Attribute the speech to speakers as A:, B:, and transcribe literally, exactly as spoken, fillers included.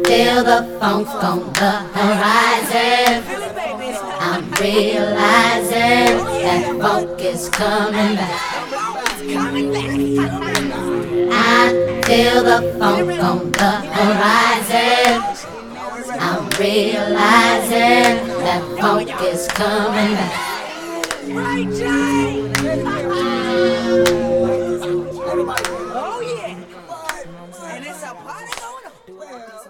A: feel the funk on the horizon. I'm realizing that funk is coming back. I feel the funk on the horizon. I'm realizing that funk is coming back.